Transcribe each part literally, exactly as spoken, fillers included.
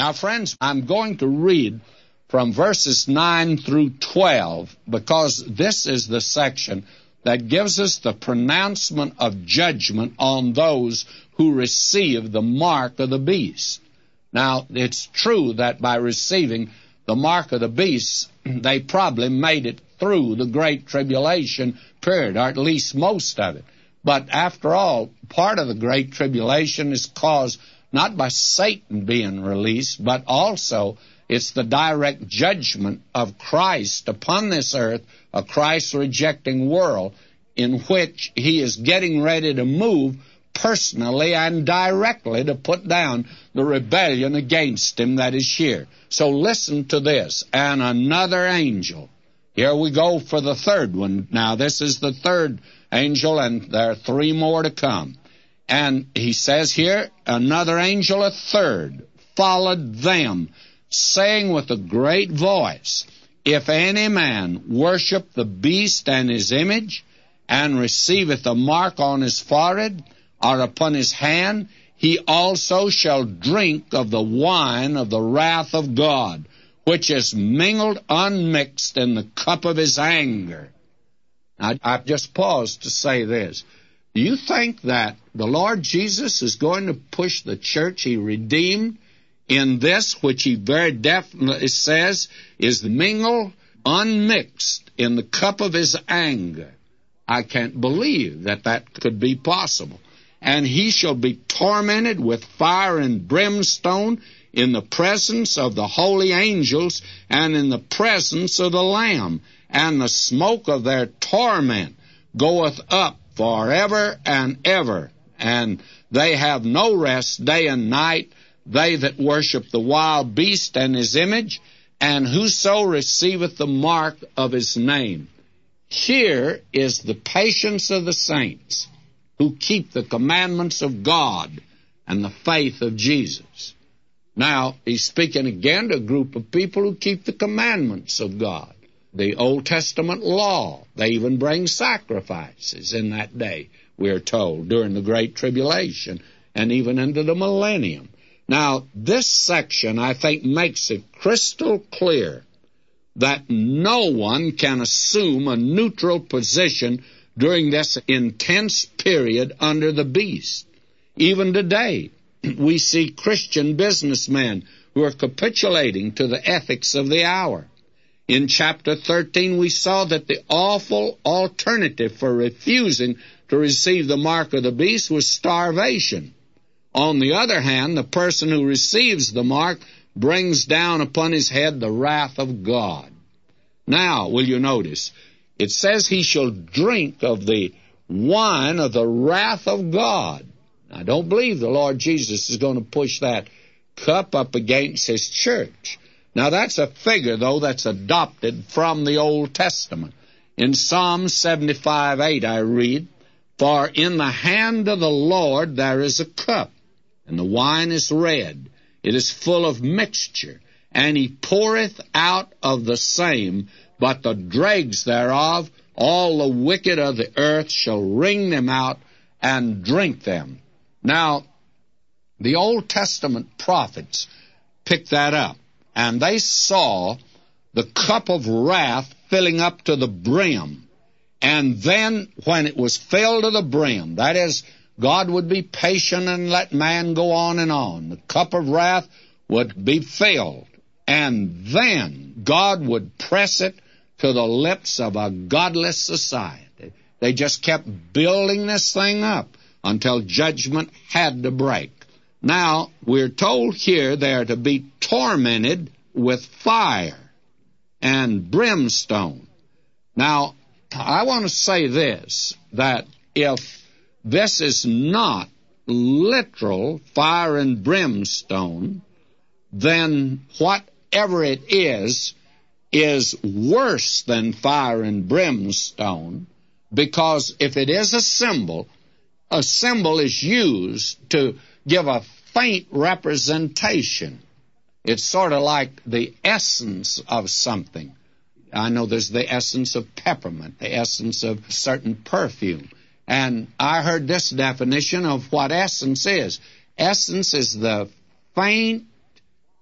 Now, friends, I'm going to read from verses nine through twelve, because this is the section that gives us the pronouncement of judgment on those who receive the mark of the beast. Now, it's true that by receiving the mark of the beast, they probably made it through the Great Tribulation period, or at least most of it. But after all, part of the Great Tribulation is caused not by Satan being released, but also it's the direct judgment of Christ upon this earth, a Christ-rejecting world, in which he is getting ready to move personally and directly to put down the rebellion against him that is here. So listen to this. And another angel. Here we go for the third one. Now, this is the third angel, and there are three more to come. And he says here, another angel, a third, followed them, saying with a great voice, if any man worship the beast and his image, and receiveth a mark on his forehead or upon his hand, he also shall drink of the wine of the wrath of God, which is mingled unmixed in the cup of his anger. Now, I've just paused to say this. Do you think that the Lord Jesus is going to push the church he redeemed in this, which he very definitely says is mingled, unmixed in the cup of his anger? I can't believe that that could be possible. And he shall be tormented with fire and brimstone in the presence of the holy angels and in the presence of the Lamb. And the smoke of their torment goeth up forever and ever. And they have no rest day and night, they that worship the wild beast and his image, and whoso receiveth the mark of his name. Here is the patience of the saints who keep the commandments of God and the faith of Jesus. Now, he's speaking again to a group of people who keep the commandments of God. The Old Testament law. They even bring sacrifices in that day, we are told, during the Great Tribulation and even into the millennium. Now, this section, I think, makes it crystal clear that no one can assume a neutral position during this intense period under the beast. Even today, we see Christian businessmen who are capitulating to the ethics of the hour. In chapter thirteen, we saw that the awful alternative for refusing to receive the mark of the beast was starvation. On the other hand, the person who receives the mark brings down upon his head the wrath of God. Now, will you notice, it says he shall drink of the wine of the wrath of God. I don't believe the Lord Jesus is going to push that cup up against his church. Now, that's a figure, though, that's adopted from the Old Testament. In Psalm seventy-five eight, I read, for in the hand of the Lord there is a cup, and the wine is red. It is full of mixture, and he poureth out of the same, but the dregs thereof, all the wicked of the earth shall wring them out and drink them. Now, the Old Testament prophets picked that up, and they saw the cup of wrath filling up to the brim. And then when it was filled to the brim, that is, God would be patient and let man go on and on. The cup of wrath would be filled, and then God would press it to the lips of a godless society. They just kept building this thing up until judgment had to break. Now, we're told here they are to be tormented with fire and brimstone. Now, I want to say this, that if this is not literal fire and brimstone, then whatever it is, is worse than fire and brimstone, because if it is a symbol, a symbol is used to give a faint representation. It's sort of like the essence of something. I know there's the essence of peppermint, the essence of certain perfume. And I heard this definition of what essence is. Essence is the faint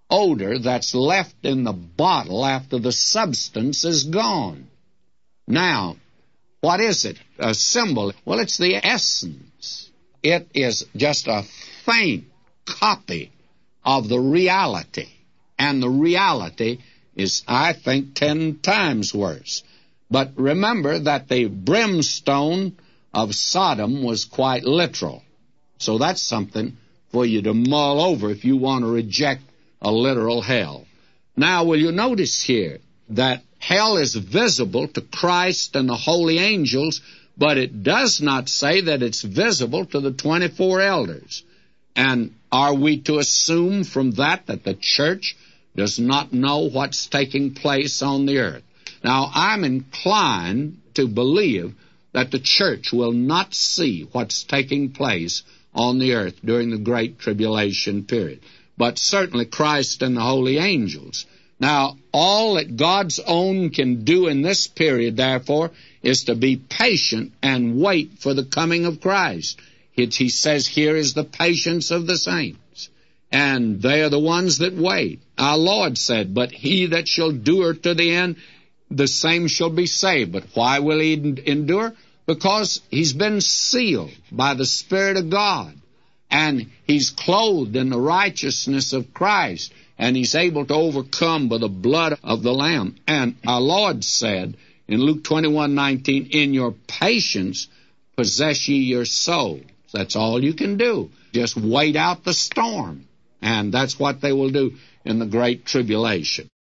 odor that's left in the bottle after the substance is gone. Now, what is it? A symbol. Well, it's the essence. It is just a faint copy of the reality. And the reality is, I think, ten times worse. But remember that the brimstone of Sodom was quite literal. So that's something for you to mull over if you want to reject a literal hell. Now, will you notice here that hell is visible to Christ and the holy angels, but it does not say that it's visible to the twenty-four elders. And are we to assume from that that the church does not know what's taking place on the earth? Now, I'm inclined to believe that the church will not see what's taking place on the earth during the Great Tribulation period, but certainly Christ and the holy angels. Now, all that God's own can do in this period, therefore, is to be patient and wait for the coming of Christ. It, he says, here is the patience of the saints, and they are the ones that wait. Our Lord said, but he that shall endure to the end, the same shall be saved. But why will he endure? Because he's been sealed by the Spirit of God, and he's clothed in the righteousness of Christ, and he's able to overcome by the blood of the Lamb. And our Lord said in Luke twenty-one nineteen, in your patience possess ye your souls. That's all you can do. Just wait out the storm. And that's what they will do in the Great Tribulation.